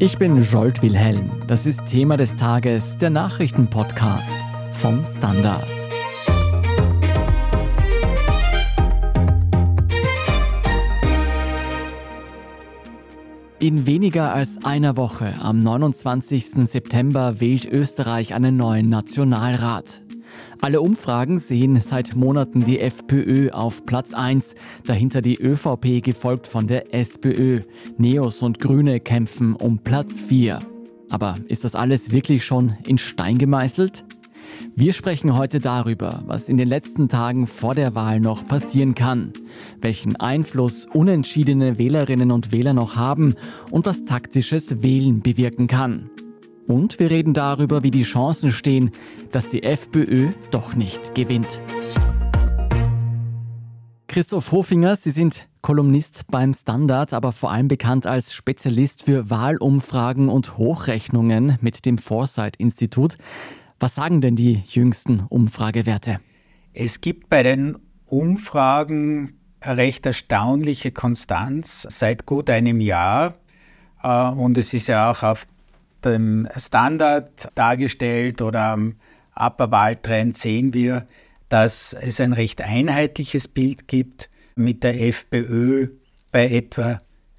Ich bin Jolt Wilhelm. Das ist Thema des Tages, der Nachrichtenpodcast vom Standard. In weniger als einer Woche, am 29. September, wählt Österreich einen neuen Nationalrat. Alle Umfragen sehen seit Monaten die FPÖ auf Platz 1, dahinter die ÖVP, gefolgt von der SPÖ. Neos und Grüne kämpfen um Platz 4. Aber ist das alles wirklich schon in Stein gemeißelt? Wir sprechen heute darüber, was in den letzten Tagen vor der Wahl noch passieren kann, welchen Einfluss unentschiedene Wählerinnen und Wähler noch haben und was taktisches Wählen bewirken kann. Und wir reden darüber, wie die Chancen stehen, dass die FPÖ doch nicht gewinnt. Christoph Hofinger, Sie sind Kolumnist beim Standard, aber vor allem bekannt als Spezialist für Wahlumfragen und Hochrechnungen mit dem Foresight-Institut. Was sagen denn die jüngsten Umfragewerte? Es gibt bei den Umfragen eine recht erstaunliche Konstanz seit gut einem Jahr. Und es ist ja auch auf dem Standard dargestellt oder am Upper-Wahltrend sehen wir, dass es ein recht einheitliches Bild gibt mit der FPÖ bei etwa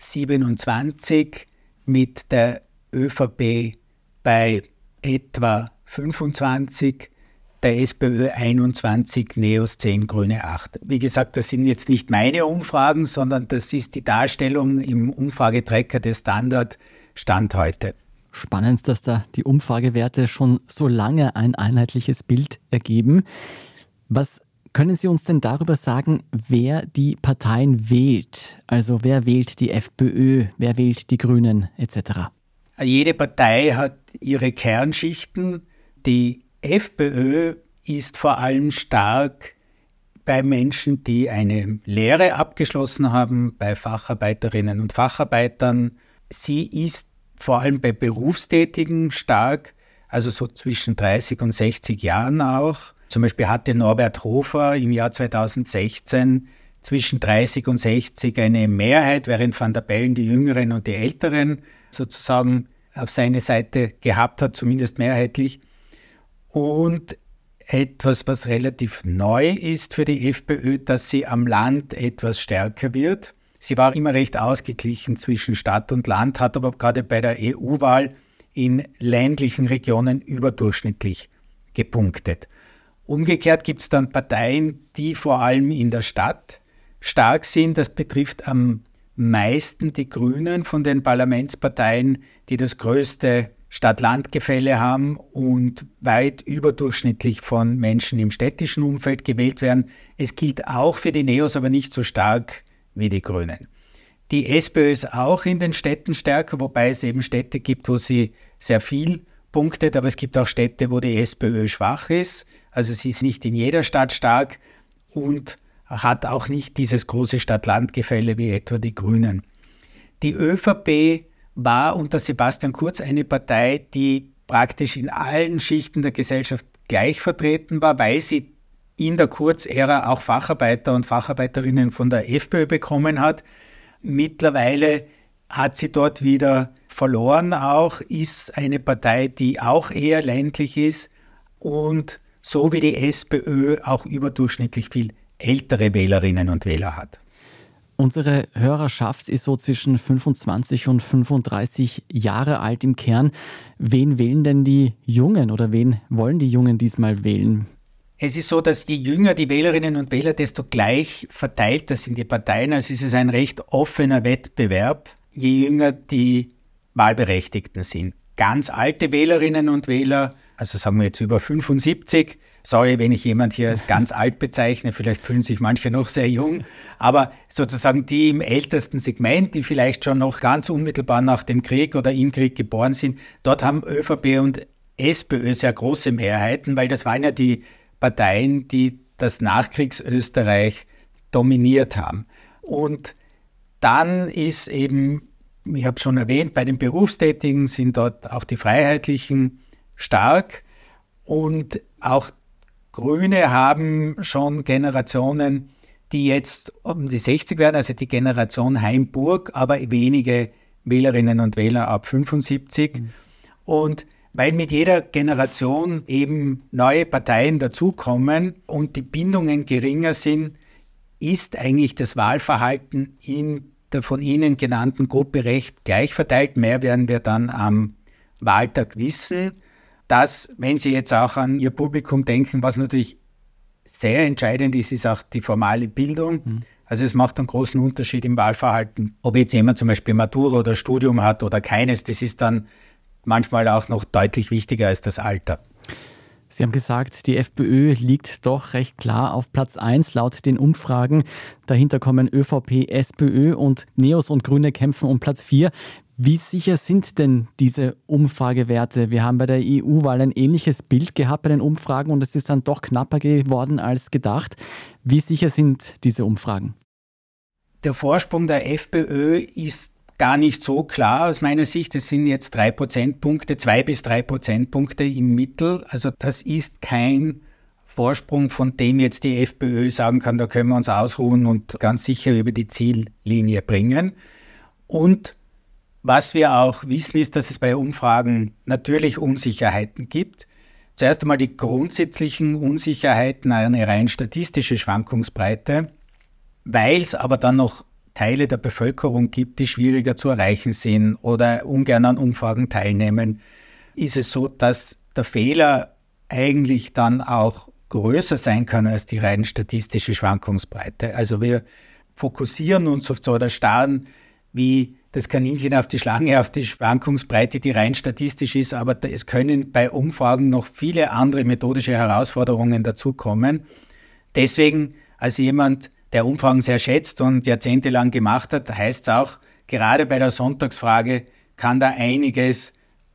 27, mit der ÖVP bei etwa 25, der SPÖ 21, Neos 10, Grüne 8. Wie gesagt, das sind jetzt nicht meine Umfragen, sondern das ist die Darstellung im Umfragetracker des Standard Stand heute. Spannend, dass da die Umfragewerte schon so lange ein einheitliches Bild ergeben. Was können Sie uns denn darüber sagen, wer die Parteien wählt? Also wer wählt die FPÖ, wer wählt die Grünen etc.? Jede Partei hat ihre Kernschichten. Die FPÖ ist vor allem stark bei Menschen, die eine Lehre abgeschlossen haben, bei Facharbeiterinnen und Facharbeitern. Sie ist vor allem bei Berufstätigen stark, also so zwischen 30 und 60 Jahren auch. Zum Beispiel hatte Norbert Hofer im Jahr 2016 zwischen 30 und 60 eine Mehrheit, während Van der Bellen die Jüngeren und die Älteren sozusagen auf seine Seite gehabt hat, zumindest mehrheitlich. Und etwas, was relativ neu ist für die FPÖ, dass sie am Land etwas stärker wird. Sie war immer recht ausgeglichen zwischen Stadt und Land, hat aber gerade bei der EU-Wahl in ländlichen Regionen überdurchschnittlich gepunktet. Umgekehrt gibt es dann Parteien, die vor allem in der Stadt stark sind. Das betrifft am meisten die Grünen von den Parlamentsparteien, die das größte Stadt-Land-Gefälle haben und weit überdurchschnittlich von Menschen im städtischen Umfeld gewählt werden. Es gilt auch für die Neos, aber nicht so stark wie die Grünen. Die SPÖ ist auch in den Städten stärker, wobei es eben Städte gibt, wo sie sehr viel punktet, aber es gibt auch Städte, wo die SPÖ schwach ist. Also sie ist nicht in jeder Stadt stark und hat auch nicht dieses große Stadt-Land-Gefälle wie etwa die Grünen. Die ÖVP war unter Sebastian Kurz eine Partei, die praktisch in allen Schichten der Gesellschaft gleich vertreten war, weil sie in der Kurz-Ära auch Facharbeiter und Facharbeiterinnen von der FPÖ bekommen hat. Mittlerweile hat sie dort wieder verloren auch, ist eine Partei, die auch eher ländlich ist und so wie die SPÖ auch überdurchschnittlich viel ältere Wählerinnen und Wähler hat. Unsere Hörerschaft ist so zwischen 25 und 35 Jahre alt im Kern. Wen wählen denn die Jungen oder wen wollen die Jungen diesmal wählen? Es ist so, dass je jünger die Wählerinnen und Wähler, desto gleich verteilter sind die Parteien. Also es ist ein recht offener Wettbewerb, je jünger die Wahlberechtigten sind. Ganz alte Wählerinnen und Wähler, also sagen wir jetzt über 75, sorry, wenn ich jemand hier als ganz alt bezeichne, vielleicht fühlen sich manche noch sehr jung, aber sozusagen die im ältesten Segment, die vielleicht schon noch ganz unmittelbar nach dem Krieg oder im Krieg geboren sind, dort haben ÖVP und SPÖ sehr große Mehrheiten, weil das waren ja die Parteien, die das Nachkriegsösterreich dominiert haben. Und dann ist eben, ich habe schon erwähnt, bei den Berufstätigen sind dort auch die Freiheitlichen stark und auch Grüne haben schon Generationen, die jetzt um die 60 werden, also die Generation Heimburg, aber wenige Wählerinnen und Wähler ab 75. Und weil mit jeder Generation eben neue Parteien dazukommen und die Bindungen geringer sind, ist eigentlich das Wahlverhalten in der von Ihnen genannten Gruppe recht gleich verteilt. Mehr werden wir dann am Wahltag wissen. Dass, wenn Sie jetzt auch an Ihr Publikum denken, was natürlich sehr entscheidend ist, ist auch die formale Bildung. Also es macht einen großen Unterschied im Wahlverhalten. Ob jetzt jemand zum Beispiel Matura oder Studium hat oder keines, das ist dann manchmal auch noch deutlich wichtiger als das Alter. Sie haben gesagt, die FPÖ liegt doch recht klar auf Platz 1 laut den Umfragen. Dahinter kommen ÖVP, SPÖ und Neos und Grüne kämpfen um Platz 4. Wie sicher sind denn diese Umfragewerte? Wir haben bei der EU-Wahl ein ähnliches Bild gehabt bei den Umfragen und es ist dann doch knapper geworden als gedacht. Wie sicher sind diese Umfragen? Der Vorsprung der FPÖ ist gar nicht so klar aus meiner Sicht. Es sind jetzt 3 Prozentpunkte, 2 bis 3 Prozentpunkte im Mittel. Also das ist kein Vorsprung, von dem jetzt die FPÖ sagen kann, da können wir uns ausruhen und ganz sicher über die Ziellinie bringen. Und was wir auch wissen, ist, dass es bei Umfragen natürlich Unsicherheiten gibt. Zuerst einmal die grundsätzlichen Unsicherheiten, eine rein statistische Schwankungsbreite, weil es aber dann noch Teile der Bevölkerung gibt, die schwieriger zu erreichen sind oder ungern an Umfragen teilnehmen, ist es so, dass der Fehler eigentlich dann auch größer sein kann als die rein statistische Schwankungsbreite. Also wir fokussieren uns auf so oder starren wie das Kaninchen auf die Schlange, auf die Schwankungsbreite, die rein statistisch ist, aber es können bei Umfragen noch viele andere methodische Herausforderungen dazukommen. Deswegen als jemand, der Umfragen sehr schätzt und jahrzehntelang gemacht hat, heißt es auch, gerade bei der Sonntagsfrage kann da einiges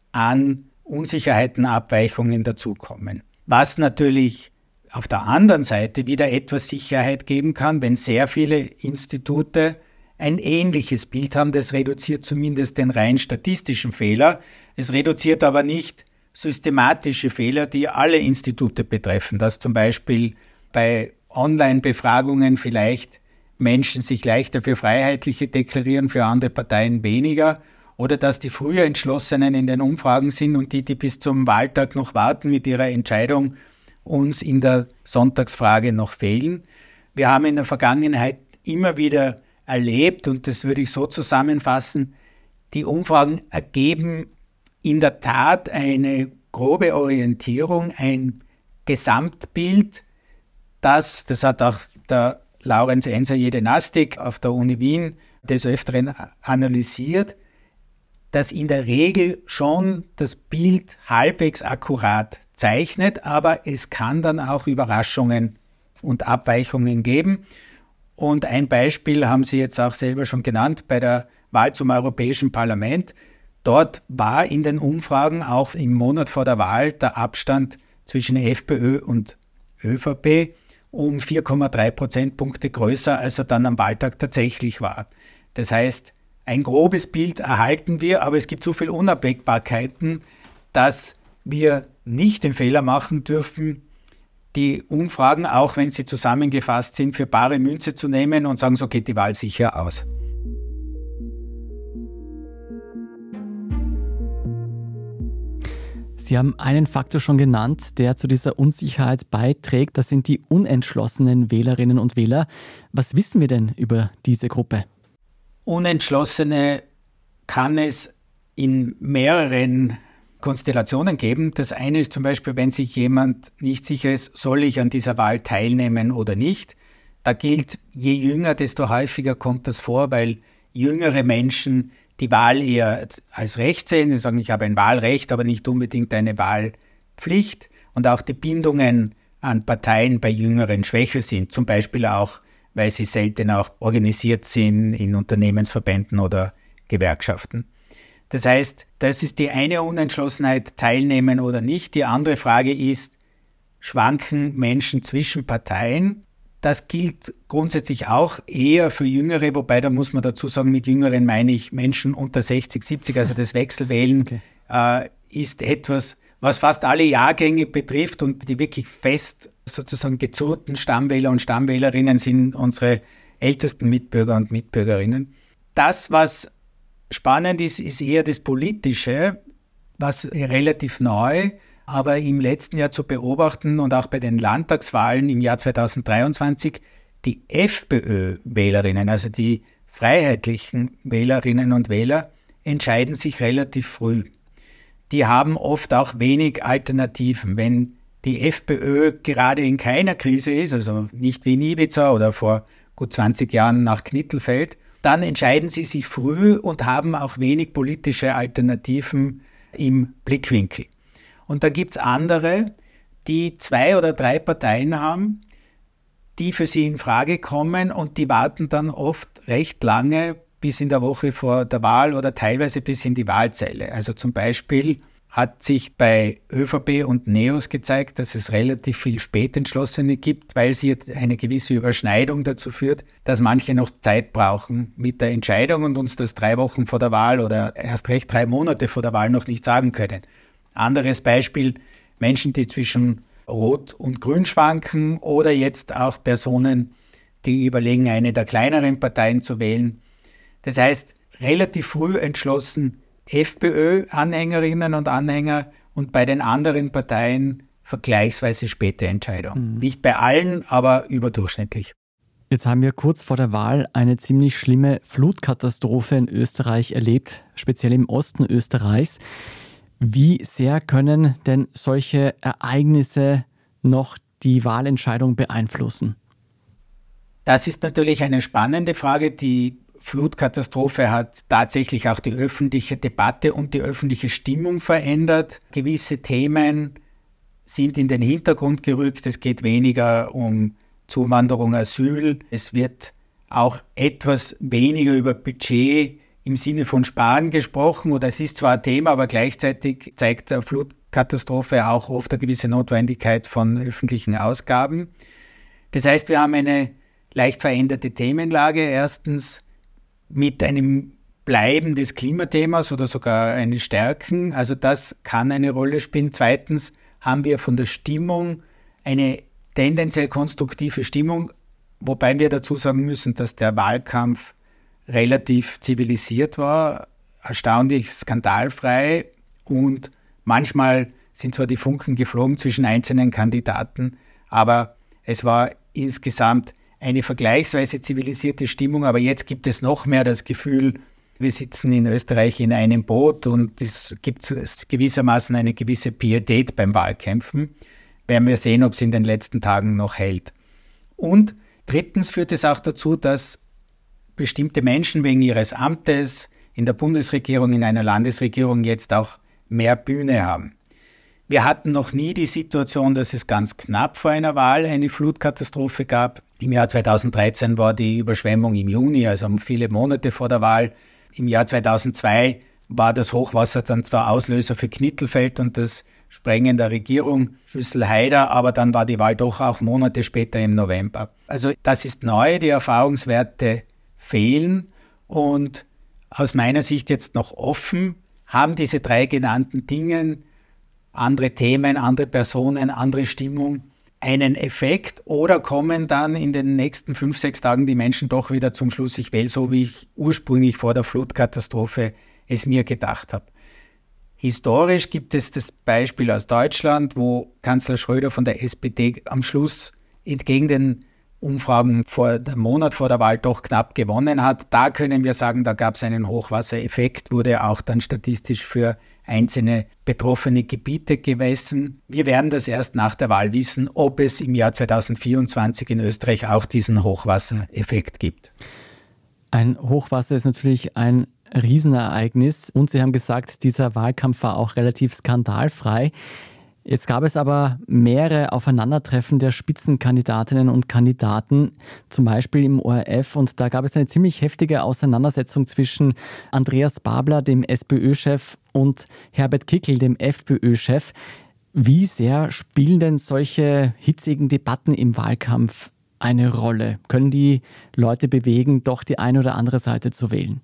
an Unsicherheiten, Abweichungen dazukommen. Was natürlich auf der anderen Seite wieder etwas Sicherheit geben kann, wenn sehr viele Institute ein ähnliches Bild haben, das reduziert zumindest den rein statistischen Fehler. Es reduziert aber nicht systematische Fehler, die alle Institute betreffen, dass zum Beispiel bei Online-Befragungen vielleicht Menschen sich leichter für Freiheitliche deklarieren, für andere Parteien weniger, oder dass die früher Entschlossenen in den Umfragen sind und die bis zum Wahltag noch warten mit ihrer Entscheidung, uns in der Sonntagsfrage noch fehlen. Wir haben in der Vergangenheit immer wieder erlebt, und das würde ich so zusammenfassen, die Umfragen ergeben in der Tat eine grobe Orientierung, ein Gesamtbild, das hat auch der Laurenz Enser Jedenastik auf der Uni Wien des Öfteren analysiert, das in der Regel schon das Bild halbwegs akkurat zeichnet, aber es kann dann auch Überraschungen und Abweichungen geben. Und ein Beispiel haben Sie jetzt auch selber schon genannt bei der Wahl zum Europäischen Parlament. Dort war in den Umfragen auch im Monat vor der Wahl der Abstand zwischen FPÖ und ÖVP um 4,3 Prozentpunkte größer, als er dann am Wahltag tatsächlich war. Das heißt, ein grobes Bild erhalten wir, aber es gibt so viele Unabwägbarkeiten, dass wir nicht den Fehler machen dürfen, die Umfragen, auch wenn sie zusammengefasst sind, für bare Münze zu nehmen und sagen, so geht die Wahl sicher aus. Sie haben einen Faktor schon genannt, der zu dieser Unsicherheit beiträgt. Das sind die unentschlossenen Wählerinnen und Wähler. Was wissen wir denn über diese Gruppe? Unentschlossene kann es in mehreren Konstellationen geben. Das eine ist zum Beispiel, wenn sich jemand nicht sicher ist, soll ich an dieser Wahl teilnehmen oder nicht. Da gilt, je jünger, desto häufiger kommt das vor, weil jüngere Menschen die Wahl eher als Recht sehen. Sie sagen, ich habe ein Wahlrecht, aber nicht unbedingt eine Wahlpflicht. Und auch die Bindungen an Parteien bei Jüngeren schwächer sind. Zum Beispiel auch, weil sie selten auch organisiert sind in Unternehmensverbänden oder Gewerkschaften. Das heißt, das ist die eine Unentschlossenheit, teilnehmen oder nicht. Die andere Frage ist, schwanken Menschen zwischen Parteien? Das gilt grundsätzlich auch eher für Jüngere, wobei da muss man dazu sagen, mit Jüngeren meine ich Menschen unter 60, 70, also das Wechselwählen ist etwas, was fast alle Jahrgänge betrifft, und die wirklich fest sozusagen gezurrten Stammwähler und Stammwählerinnen sind unsere ältesten Mitbürger und Mitbürgerinnen. Das, was Spannend ist eher das Politische, was relativ neu, aber im letzten Jahr zu beobachten und auch bei den Landtagswahlen im Jahr 2023, die FPÖ-Wählerinnen, also die freiheitlichen Wählerinnen und Wähler, entscheiden sich relativ früh. Die haben oft auch wenig Alternativen. Wenn die FPÖ gerade in keiner Krise ist, also nicht wie in Ibiza oder vor gut 20 Jahren nach Knittelfeld, dann entscheiden sie sich früh und haben auch wenig politische Alternativen im Blickwinkel. Und da gibt es andere, die 2 oder 3 Parteien haben, die für sie in Frage kommen und die warten dann oft recht lange bis in der Woche vor der Wahl oder teilweise bis in die Wahlzelle. Also zum Beispiel hat sich bei ÖVP und NEOS gezeigt, dass es relativ viel Spätentschlossene gibt, weil sie eine gewisse Überschneidung dazu führt, dass manche noch Zeit brauchen mit der Entscheidung und uns das 3 Wochen vor der Wahl oder erst recht 3 Monate vor der Wahl noch nicht sagen können. Anderes Beispiel, Menschen, die zwischen Rot und Grün schwanken oder jetzt auch Personen, die überlegen, eine der kleineren Parteien zu wählen. Das heißt, relativ früh entschlossen FPÖ-Anhängerinnen und Anhänger und bei den anderen Parteien vergleichsweise späte Entscheidung. Nicht bei allen, aber überdurchschnittlich. Jetzt haben wir kurz vor der Wahl eine ziemlich schlimme Flutkatastrophe in Österreich erlebt, speziell im Osten Österreichs. Wie sehr können denn solche Ereignisse noch die Wahlentscheidung beeinflussen? Das ist natürlich eine spannende Frage. Die Flutkatastrophe hat tatsächlich auch die öffentliche Debatte und die öffentliche Stimmung verändert. Gewisse Themen sind in den Hintergrund gerückt. Es geht weniger um Zuwanderung, Asyl. Es wird auch etwas weniger über Budget im Sinne von Sparen gesprochen. Oder es ist zwar ein Thema, aber gleichzeitig zeigt die Flutkatastrophe auch oft eine gewisse Notwendigkeit von öffentlichen Ausgaben. Das heißt, wir haben eine leicht veränderte Themenlage. Erstens mit einem Bleiben des Klimathemas oder sogar eine Stärken. Also das kann eine Rolle spielen. Zweitens haben wir von der Stimmung eine tendenziell konstruktive Stimmung, wobei wir dazu sagen müssen, dass der Wahlkampf relativ zivilisiert war, erstaunlich skandalfrei und manchmal sind zwar die Funken geflogen zwischen einzelnen Kandidaten, aber es war insgesamt eine vergleichsweise zivilisierte Stimmung, aber jetzt gibt es noch mehr das Gefühl, wir sitzen in Österreich in einem Boot und es gibt gewissermaßen eine gewisse Pietät beim Wahlkämpfen. Werden wir sehen, ob es in den letzten Tagen noch hält. Und drittens führt es auch dazu, dass bestimmte Menschen wegen ihres Amtes in der Bundesregierung, in einer Landesregierung jetzt auch mehr Bühne haben. Wir hatten noch nie die Situation, dass es ganz knapp vor einer Wahl eine Flutkatastrophe gab. Im Jahr 2013 war die Überschwemmung im Juni, also viele Monate vor der Wahl. Im Jahr 2002 war das Hochwasser dann zwar Auslöser für Knittelfeld und das Sprengen der Regierung Schüssel-Haider, aber dann war die Wahl doch auch Monate später im November. Also das ist neu, die Erfahrungswerte fehlen und aus meiner Sicht jetzt noch offen, haben diese 3 genannten Dinge, andere Themen, andere Personen, andere Stimmung, einen Effekt oder kommen dann in den nächsten 5-6 Tagen die Menschen doch wieder zum Schluss, ich wähle so, wie ich ursprünglich vor der Flutkatastrophe es mir gedacht habe. Historisch gibt es das Beispiel aus Deutschland, wo Kanzler Schröder von der SPD am Schluss entgegen den Umfragen vor dem Monat vor der Wahl doch knapp gewonnen hat. Da können wir sagen, da gab es einen Hochwassereffekt, wurde auch dann statistisch für einzelne betroffene Gebiete gemessen. Wir werden das erst nach der Wahl wissen, ob es im Jahr 2024 in Österreich auch diesen Hochwassereffekt gibt. Ein Hochwasser ist natürlich ein Riesenereignis und Sie haben gesagt, dieser Wahlkampf war auch relativ skandalfrei. Jetzt gab es aber mehrere Aufeinandertreffen der Spitzenkandidatinnen und Kandidaten, zum Beispiel im ORF, und da gab es eine ziemlich heftige Auseinandersetzung zwischen Andreas Babler, dem SPÖ-Chef, und Herbert Kickl, dem FPÖ-Chef. Wie sehr spielen denn solche hitzigen Debatten im Wahlkampf eine Rolle? Können die Leute bewegen, doch die eine oder andere Seite zu wählen?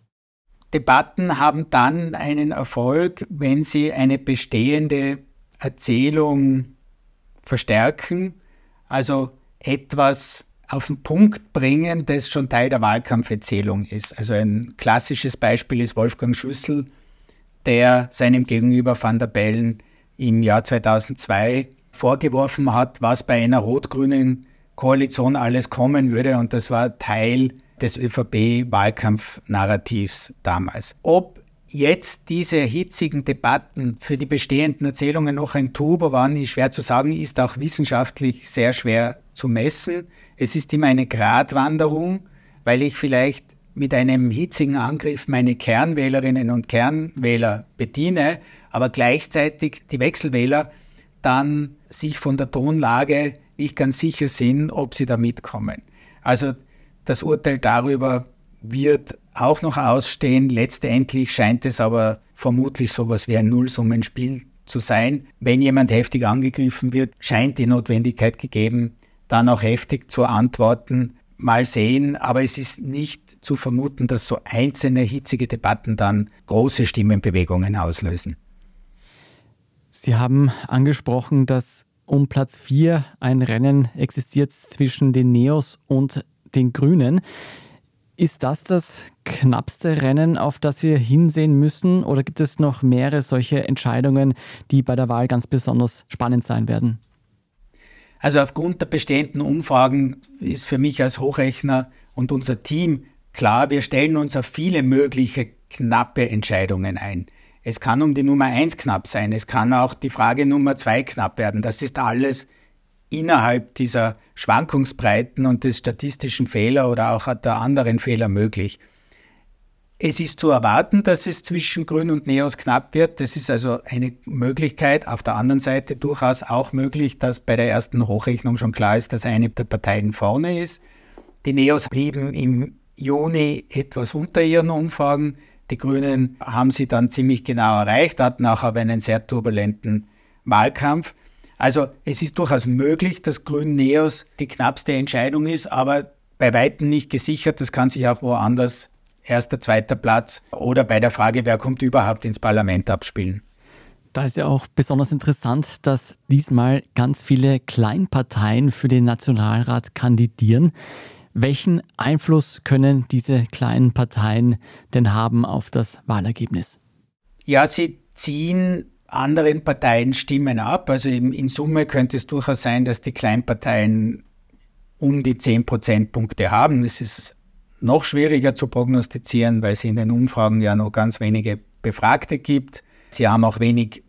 Debatten haben dann einen Erfolg, wenn sie eine bestehende Erzählung verstärken, also etwas auf den Punkt bringen, das schon Teil der Wahlkampferzählung ist. Also ein klassisches Beispiel ist Wolfgang Schüssel, der seinem Gegenüber Van der Bellen im Jahr 2002 vorgeworfen hat, was bei einer rot-grünen Koalition alles kommen würde. Und das war Teil des ÖVP-Wahlkampfnarrativs damals. Ob jetzt diese hitzigen Debatten für die bestehenden Erzählungen noch ein Turbo waren, ist schwer zu sagen, ist auch wissenschaftlich sehr schwer zu messen. Es ist immer eine Gratwanderung, weil ich vielleicht mit einem hitzigen Angriff meine Kernwählerinnen und Kernwähler bediene, aber gleichzeitig die Wechselwähler dann sich von der Tonlage nicht ganz sicher sind, ob sie da mitkommen. Also das Urteil darüber wird auch noch ausstehen. Letztendlich scheint es aber vermutlich sowas wie ein Nullsummenspiel zu sein. Wenn jemand heftig angegriffen wird, scheint die Notwendigkeit gegeben, dann auch heftig zu antworten. Mal sehen, aber es ist nicht zu vermuten, dass so einzelne hitzige Debatten dann große Stimmenbewegungen auslösen. Sie haben angesprochen, dass um Platz 4 ein Rennen existiert zwischen den Neos und den Grünen. Ist das knappste Rennen, auf das wir hinsehen müssen? Oder gibt es noch mehrere solche Entscheidungen, die bei der Wahl ganz besonders spannend sein werden? Also aufgrund der bestehenden Umfragen ist für mich als Hochrechner und unser Team klar, wir stellen uns auf viele mögliche knappe Entscheidungen ein. Es kann um die Nummer 1 knapp sein, es kann auch die Frage Nummer 2 knapp werden. Das ist alles innerhalb dieser Schwankungsbreiten und des statistischen Fehler oder auch der anderen Fehler möglich. Es ist zu erwarten, dass es zwischen Grün und Neos knapp wird. Das ist also eine Möglichkeit. Auf der anderen Seite durchaus auch möglich, dass bei der ersten Hochrechnung schon klar ist, dass eine der Parteien vorne ist. Die Neos blieben im Juni etwas unter ihren Umfragen. Die Grünen haben sie dann ziemlich genau erreicht, hatten auch aber einen sehr turbulenten Wahlkampf. Also es ist durchaus möglich, dass Grün-Neos die knappste Entscheidung ist, aber bei weitem nicht gesichert. Das kann sich auch woanders erster, zweiter Platz oder bei der Frage, wer kommt überhaupt ins Parlament abspielen. Da ist ja auch besonders interessant, dass diesmal ganz viele Kleinparteien für den Nationalrat kandidieren. Welchen Einfluss können diese kleinen Parteien denn haben auf das Wahlergebnis? Ja, sie ziehen anderen Parteien Stimmen ab. Also in Summe könnte es durchaus sein, dass die Kleinparteien um die 10 Prozentpunkte haben. Das ist noch schwieriger zu prognostizieren, weil es in den Umfragen ja noch ganz wenige Befragte gibt. Sie haben auch wenig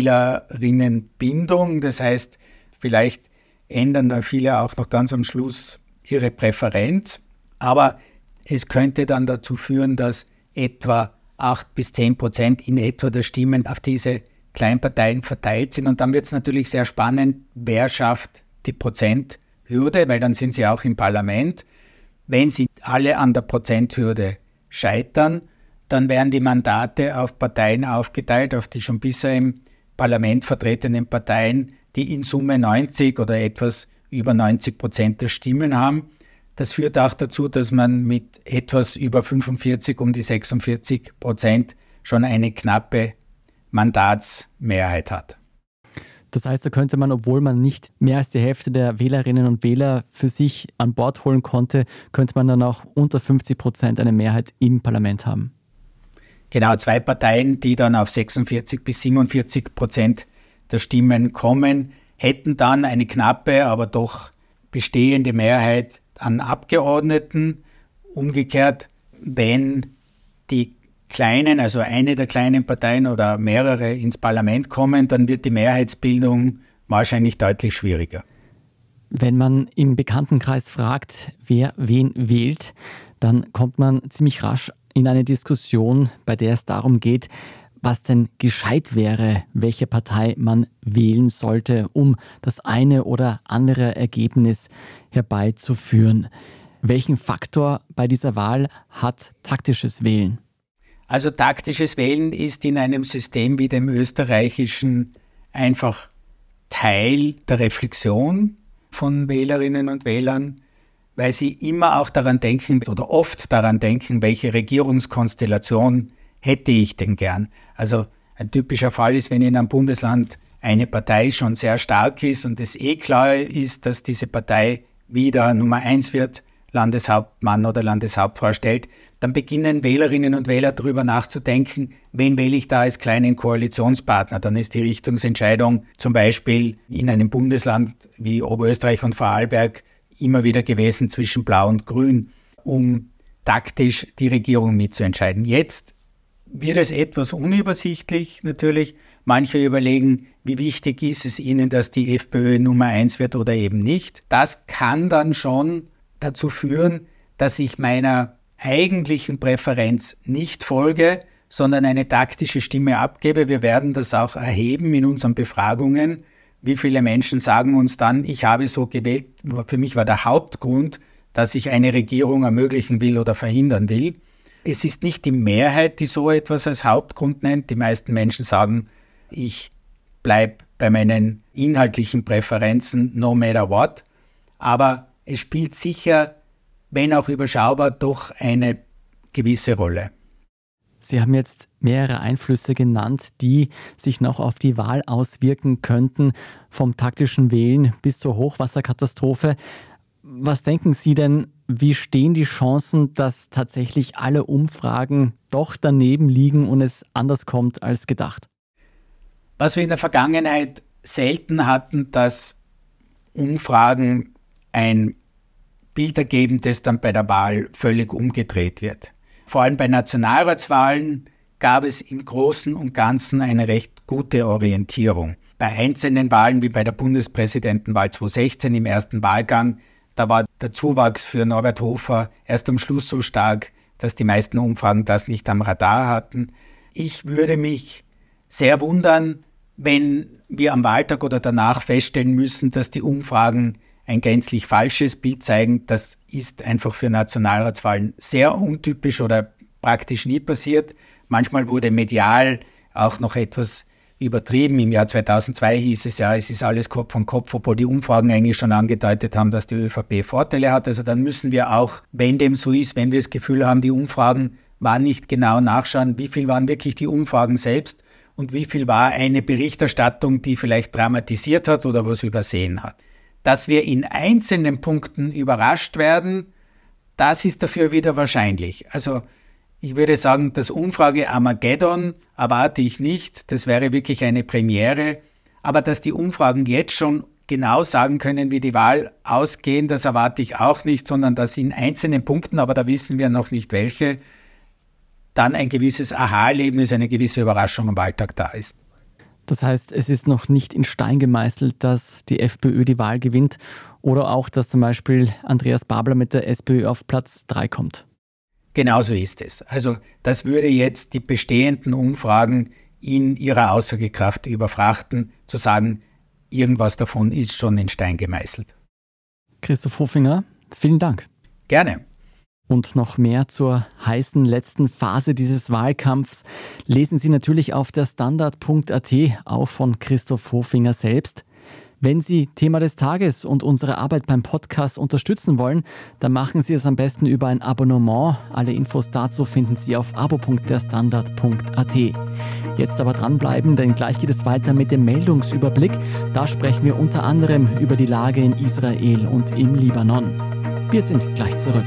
Wählerinnenbindung. Das heißt, vielleicht ändern da viele auch noch ganz am Schluss ihre Präferenz. Aber es könnte dann dazu führen, dass etwa 8 bis 10 Prozent in etwa der Stimmen auf diese Kleinparteien verteilt sind. Und dann wird es natürlich sehr spannend, wer schafft die Prozenthürde, weil dann sind sie auch im Parlament. Wenn sie alle an der Prozenthürde scheitern, dann werden die Mandate auf Parteien aufgeteilt, auf die schon bisher im Parlament vertretenen Parteien, die in Summe 90 oder etwas über 90% der Stimmen haben. Das führt auch dazu, dass man mit etwas über 45, um die 46% schon eine knappe Mandatsmehrheit hat. Das heißt, da könnte man, obwohl man nicht mehr als die Hälfte der Wählerinnen und Wähler für sich an Bord holen konnte, könnte man dann auch unter 50% eine Mehrheit im Parlament haben. Genau, 2 Parteien, die dann auf 46 bis 47% der Stimmen kommen, hätten dann eine knappe, aber doch bestehende Mehrheit an Abgeordneten. Umgekehrt, wenn die Kleinen, also eine der kleinen Parteien oder mehrere ins Parlament kommen, dann wird die Mehrheitsbildung wahrscheinlich deutlich schwieriger. Wenn man im Bekanntenkreis fragt, wer wen wählt, dann kommt man ziemlich rasch in eine Diskussion, bei der es darum geht, was denn gescheit wäre, welche Partei man wählen sollte, um das eine oder andere Ergebnis herbeizuführen. Welchen Faktor bei dieser Wahl hat taktisches Wählen? Also taktisches Wählen ist in einem System wie dem österreichischen einfach Teil der Reflexion von Wählerinnen und Wählern, weil sie immer auch daran denken oder oft daran denken, welche Regierungskonstellation hätte ich denn gern. Also ein typischer Fall ist, wenn in einem Bundesland eine Partei schon sehr stark ist und es klar ist, dass diese Partei wieder Nummer 1 wird, Landeshauptmann oder Landeshauptfrau stellt, dann beginnen Wählerinnen und Wähler darüber nachzudenken, wen wähle ich da als kleinen Koalitionspartner. Dann ist die Richtungsentscheidung zum Beispiel in einem Bundesland wie Oberösterreich und Vorarlberg immer wieder gewesen zwischen Blau und Grün, um taktisch die Regierung mitzuentscheiden. Jetzt wird es etwas unübersichtlich natürlich. Manche überlegen, wie wichtig ist es ihnen, dass die FPÖ Nummer 1 wird oder eben nicht. Das kann dann schon dazu führen, dass ich meiner eigentlichen Präferenz nicht folge, sondern eine taktische Stimme abgebe. Wir werden das auch erheben in unseren Befragungen. Wie viele Menschen sagen uns dann, ich habe so gewählt, für mich war der Hauptgrund, dass ich eine Regierung ermöglichen will oder verhindern will. Es ist nicht die Mehrheit, die so etwas als Hauptgrund nennt. Die meisten Menschen sagen, ich bleibe bei meinen inhaltlichen Präferenzen no matter what. Aber es spielt sicher, wenn auch überschaubar, doch eine gewisse Rolle. Sie haben jetzt mehrere Einflüsse genannt, die sich noch auf die Wahl auswirken könnten, vom taktischen Wählen bis zur Hochwasserkatastrophe. Was denken Sie denn, wie stehen die Chancen, dass tatsächlich alle Umfragen doch daneben liegen und es anders kommt als gedacht? Was wir in der Vergangenheit selten hatten, dass Umfragen ein Bild ergeben, das dann bei der Wahl völlig umgedreht wird. Vor allem bei Nationalratswahlen gab es im Großen und Ganzen eine recht gute Orientierung. Bei einzelnen Wahlen wie bei der Bundespräsidentenwahl 2016 im ersten Wahlgang, da war der Zuwachs für Norbert Hofer erst am Schluss so stark, dass die meisten Umfragen das nicht am Radar hatten. Ich würde mich sehr wundern, wenn wir am Wahltag oder danach feststellen müssen, dass die Umfragen ein gänzlich falsches Bild zeigen. Das ist einfach für Nationalratswahlen sehr untypisch oder praktisch nie passiert. Manchmal wurde medial auch noch etwas übertrieben. Im Jahr 2002 hieß es ja, es ist alles Kopf an Kopf, obwohl die Umfragen eigentlich schon angedeutet haben, dass die ÖVP Vorteile hat. Also dann müssen wir auch, wenn dem so ist, wenn wir das Gefühl haben, die Umfragen waren nicht genau, nachschauen, wie viel waren wirklich die Umfragen selbst und wie viel war eine Berichterstattung, die vielleicht dramatisiert hat oder was übersehen hat. Dass wir in einzelnen Punkten überrascht werden, das ist dafür wieder wahrscheinlich. Also ich würde sagen, das Umfrage-Armageddon erwarte ich nicht. Das wäre wirklich eine Premiere. Aber dass die Umfragen jetzt schon genau sagen können, wie die Wahl ausgehen, das erwarte ich auch nicht, sondern dass in einzelnen Punkten, aber da wissen wir noch nicht welche, dann ein gewisses Aha-Erlebnis, eine gewisse Überraschung am Wahltag da ist. Das heißt, es ist noch nicht in Stein gemeißelt, dass die FPÖ die Wahl gewinnt oder auch, dass zum Beispiel Andreas Babler mit der SPÖ auf Platz 3 kommt. Genauso ist es. Also das würde jetzt die bestehenden Umfragen in ihrer Aussagekraft überfrachten, zu sagen, irgendwas davon ist schon in Stein gemeißelt. Christoph Hofinger, vielen Dank. Gerne. Und noch mehr zur heißen letzten Phase dieses Wahlkampfs lesen Sie natürlich auf der Standard.at, auch von Christoph Hofinger selbst. Wenn Sie Thema des Tages und unsere Arbeit beim Podcast unterstützen wollen, dann machen Sie es am besten über ein Abonnement. Alle Infos dazu finden Sie auf abo.derstandard.at. Jetzt aber dranbleiben, denn gleich geht es weiter mit dem Meldungsüberblick. Da sprechen wir unter anderem über die Lage in Israel und im Libanon. Wir sind gleich zurück.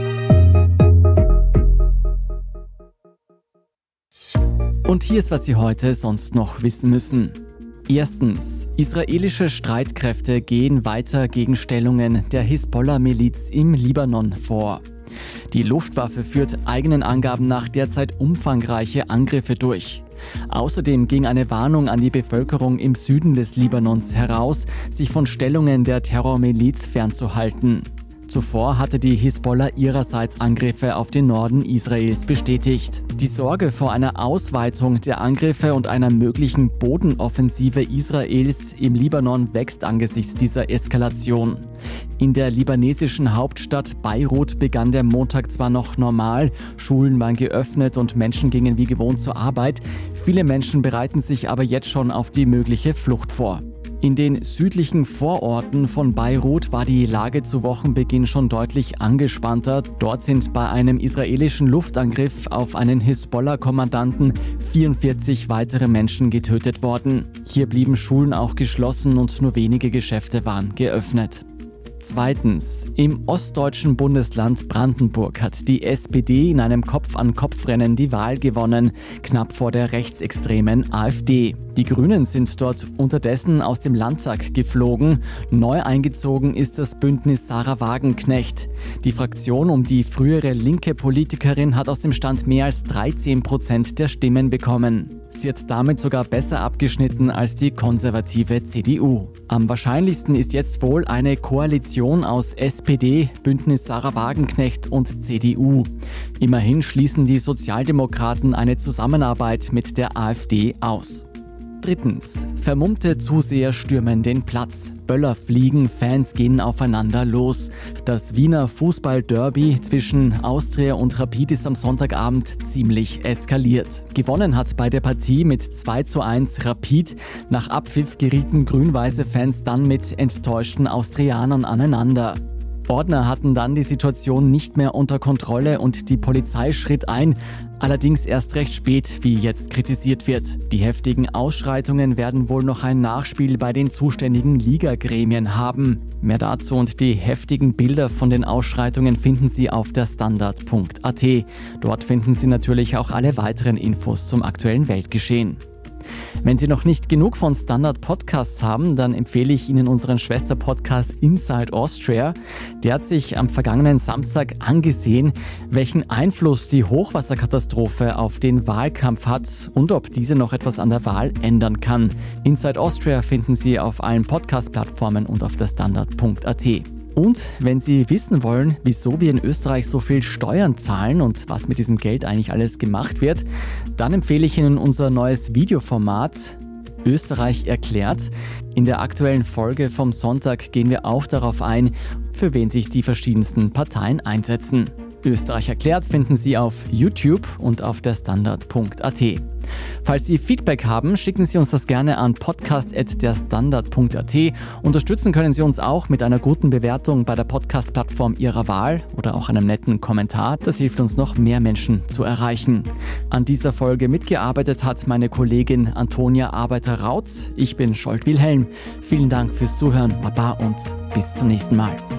Und hier ist, was Sie heute sonst noch wissen müssen. Erstens, israelische Streitkräfte gehen weiter gegen Stellungen der Hisbollah-Miliz im Libanon vor. Die Luftwaffe führt eigenen Angaben nach derzeit umfangreiche Angriffe durch. Außerdem ging eine Warnung an die Bevölkerung im Süden des Libanons heraus, sich von Stellungen der Terrormiliz fernzuhalten. Zuvor hatte die Hisbollah ihrerseits Angriffe auf den Norden Israels bestätigt. Die Sorge vor einer Ausweitung der Angriffe und einer möglichen Bodenoffensive Israels im Libanon wächst angesichts dieser Eskalation. In der libanesischen Hauptstadt Beirut begann der Montag zwar noch normal, Schulen waren geöffnet und Menschen gingen wie gewohnt zur Arbeit. Viele Menschen bereiten sich aber jetzt schon auf die mögliche Flucht vor. In den südlichen Vororten von Beirut war die Lage zu Wochenbeginn schon deutlich angespannter. Dort sind bei einem israelischen Luftangriff auf einen Hisbollah-Kommandanten 44 weitere Menschen getötet worden. Hier blieben Schulen auch geschlossen und nur wenige Geschäfte waren geöffnet. Zweitens. Im ostdeutschen Bundesland Brandenburg hat die SPD in einem Kopf-an-Kopf-Rennen die Wahl gewonnen, knapp vor der rechtsextremen AfD. Die Grünen sind dort unterdessen aus dem Landtag geflogen. Neu eingezogen ist das Bündnis Sahra Wagenknecht. Die Fraktion um die frühere linke Politikerin hat aus dem Stand mehr als 13% der Stimmen bekommen. Sie hat damit sogar besser abgeschnitten als die konservative CDU. Am wahrscheinlichsten ist jetzt wohl eine Koalition aus SPD, Bündnis Sahra Wagenknecht und CDU. Immerhin schließen die Sozialdemokraten eine Zusammenarbeit mit der AfD aus. Drittens. Vermummte Zuseher stürmen den Platz. Böller fliegen, Fans gehen aufeinander los. Das Wiener Fußball-Derby zwischen Austria und Rapid ist am Sonntagabend ziemlich eskaliert. Gewonnen hat bei der Partie mit 2:1 Rapid. Nach Abpfiff gerieten grün-weiße Fans dann mit enttäuschten Austrianern aneinander. Ordner hatten dann die Situation nicht mehr unter Kontrolle und die Polizei schritt ein, allerdings erst recht spät, wie jetzt kritisiert wird. Die heftigen Ausschreitungen werden wohl noch ein Nachspiel bei den zuständigen Ligagremien haben. Mehr dazu und die heftigen Bilder von den Ausschreitungen finden Sie auf der Standard.at. Dort finden Sie natürlich auch alle weiteren Infos zum aktuellen Weltgeschehen. Wenn Sie noch nicht genug von Standard-Podcasts haben, dann empfehle ich Ihnen unseren Schwester-Podcast Inside Austria. Der hat sich am vergangenen Samstag angesehen, welchen Einfluss die Hochwasserkatastrophe auf den Wahlkampf hat und ob diese noch etwas an der Wahl ändern kann. Inside Austria finden Sie auf allen Podcast-Plattformen und auf der Standard.at. Und wenn Sie wissen wollen, wieso wir in Österreich so viel Steuern zahlen und was mit diesem Geld eigentlich alles gemacht wird, dann empfehle ich Ihnen unser neues Videoformat Österreich erklärt. In der aktuellen Folge vom Sonntag gehen wir auch darauf ein, für wen sich die verschiedensten Parteien einsetzen. Österreich erklärt finden Sie auf YouTube und auf der Standard.at. Falls Sie Feedback haben, schicken Sie uns das gerne an podcast@derstandard.at. Unterstützen können Sie uns auch mit einer guten Bewertung bei der Podcast-Plattform Ihrer Wahl oder auch einem netten Kommentar. Das hilft uns, noch mehr Menschen zu erreichen. An dieser Folge mitgearbeitet hat meine Kollegin Antonia Arbeiter-Raut. Ich bin Scholt Wilhelm. Vielen Dank fürs Zuhören, Baba und bis zum nächsten Mal.